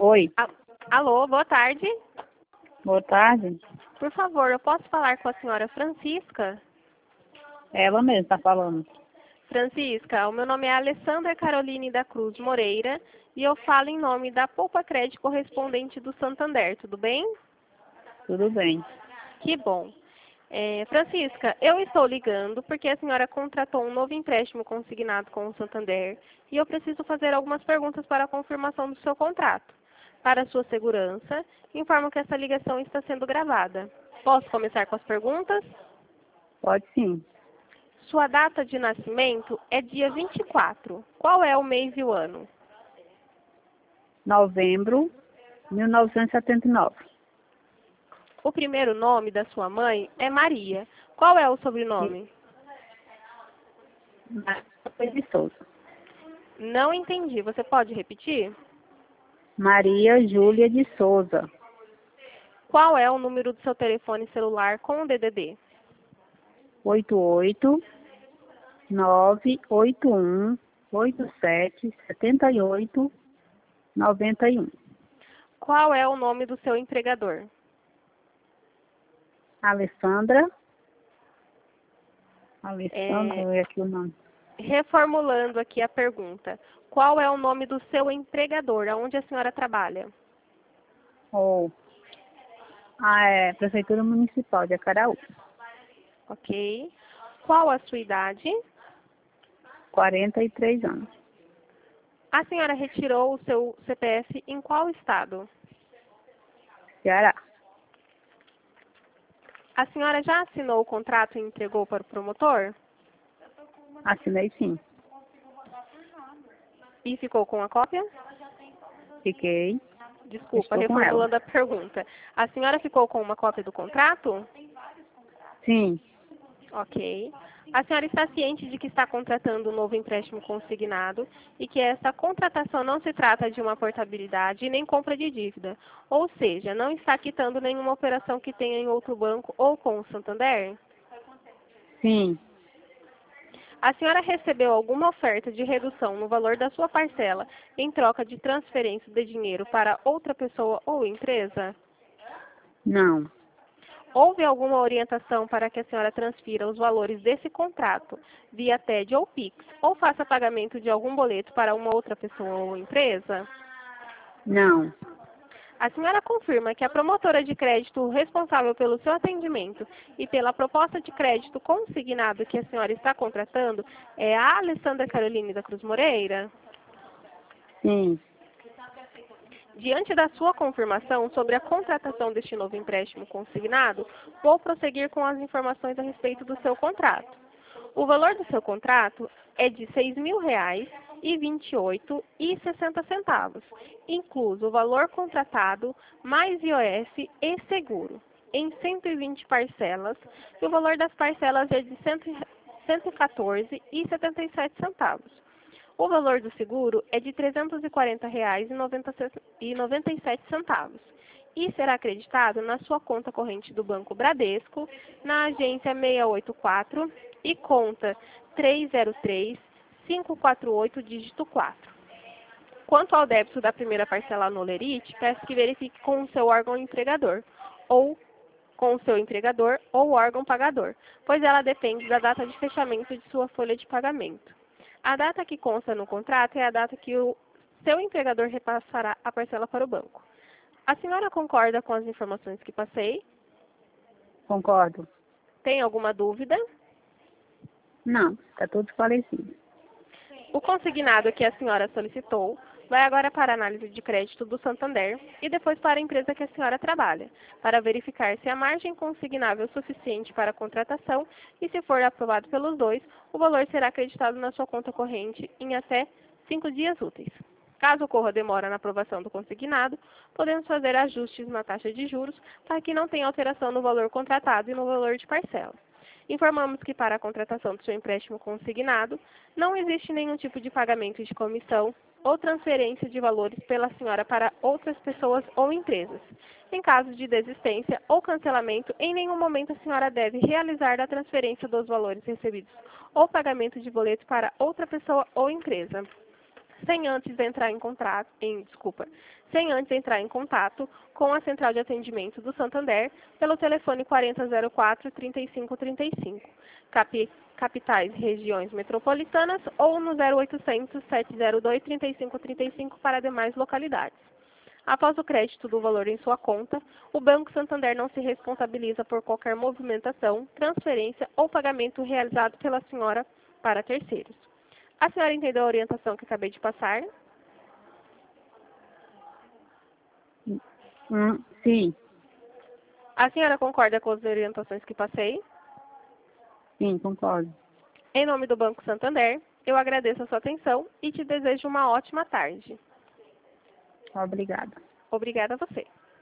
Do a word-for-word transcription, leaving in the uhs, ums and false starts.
Oi, A- Alô, boa tarde. boa tarde. Por favor, eu posso falar com a senhora Francisca? Ela mesma está falando. Francisca, o meu nome é Alessandra Caroline da Cruz Moreira e eu falo em nome da Poupa Crédito correspondente do Santander, tudo bem? Tudo bem. Que bom. É, Francisca, eu estou ligando porque a senhora contratou um novo empréstimo consignado com o Santander e eu preciso fazer algumas perguntas para a confirmação do seu contrato. Para sua segurança, informo que essa ligação está sendo gravada. Posso começar com as perguntas? Pode sim. Sua data de nascimento é dia vinte e quatro. Qual é o mês e o ano? Novembro de mil novecentos e setenta e nove. O primeiro nome da sua mãe é Maria. Qual é o sobrenome? Maria de Souza. Não entendi. Você pode repetir? Maria Júlia de Souza. Qual é o número do seu telefone celular com o D D D? oito oito nove oito um oito sete sete oito nove um. Qual é o nome do seu empregador? Alessandra. Alessandra, É, é aqui o nome. reformulando aqui a pergunta. Qual é o nome do seu empregador? Aonde a senhora trabalha? Oh. Ah, é Prefeitura Municipal de Acaraú. Ok. Qual a sua idade? quarenta e três anos. A senhora retirou o seu C P F em qual estado? Ceará. A senhora já assinou o contrato e entregou para o promotor? Assinei sim. E ficou com a cópia? Fiquei. Desculpa, Estou com ela. reformulando a pergunta. A senhora ficou com uma cópia do contrato? Sim. Ok. A senhora está ciente de que está contratando um novo empréstimo consignado e que essa contratação não se trata de uma portabilidade e nem compra de dívida. Ou seja, não está quitando nenhuma operação que tenha em outro banco ou com o Santander? Sim. A senhora recebeu alguma oferta de redução no valor da sua parcela em troca de transferência de dinheiro para outra pessoa ou empresa? Não. Houve alguma orientação para que a senhora transfira os valores desse contrato via T E D ou Pix, ou faça pagamento de algum boleto para uma outra pessoa ou empresa? Não. A senhora confirma que a promotora de crédito responsável pelo seu atendimento e pela proposta de crédito consignado que a senhora está contratando é a Alessandra Caroline da Cruz Moreira? Sim. Diante da sua confirmação sobre a contratação deste novo empréstimo consignado, vou prosseguir com as informações a respeito do seu contrato. O valor do seu contrato é de seis mil reais e vinte e oito e sessenta centavos, incluso o valor contratado mais I O F e seguro, em cento e vinte parcelas, e o valor das parcelas é de cento e quatorze e setenta e sete centavos. O valor do seguro é de trezentos e quarenta reais e noventa e sete centavos e será acreditado na sua conta corrente do Banco Bradesco, na agência seiscentos e oitenta e quatro e conta três zero três cinco quatro oito dígito quatro. Quanto ao débito da primeira parcela no Lerite, peço que verifique com o seu órgão empregador ou com o seu empregador ou órgão pagador, pois ela depende da data de fechamento de sua folha de pagamento. A data que consta no contrato é a data que o seu empregador repassará a parcela para o banco. A senhora concorda com as informações que passei? Concordo. Tem alguma dúvida? Não. Está tudo esclarecido. O consignado que a senhora solicitou vai agora para a análise de crédito do Santander e depois para a empresa que a senhora trabalha, para verificar se a margem consignável é suficiente para a contratação e, se for aprovado pelos dois, o valor será acreditado na sua conta corrente em até cinco dias úteis. Caso ocorra demora na aprovação do consignado, podemos fazer ajustes na taxa de juros para que não tenha alteração no valor contratado e no valor de parcela. Informamos que para a contratação do seu empréstimo consignado, não existe nenhum tipo de pagamento de comissão ou transferência de valores pela senhora para outras pessoas ou empresas. Em caso de desistência ou cancelamento, em nenhum momento a senhora deve realizar a transferência dos valores recebidos ou pagamento de boleto para outra pessoa ou empresa. sem antes entrar em contato, em, desculpa, sem antes entrar em contato com a central de atendimento do Santander pelo telefone quarenta zero quatro, trinta e cinco trinta e cinco, capi, capitais e regiões metropolitanas, ou no zero oitocentos, sete zero dois, trinta e cinco trinta e cinco para demais localidades. Após o crédito do valor em sua conta, o Banco Santander não se responsabiliza por qualquer movimentação, transferência ou pagamento realizado pela senhora para terceiros. A senhora entendeu a orientação que acabei de passar? Hum, sim, A senhora concorda com as orientações que passei? sim, concordo. Em nome do Banco Santander, eu agradeço a sua atenção e te desejo uma ótima tarde. Obrigada. Obrigada a você.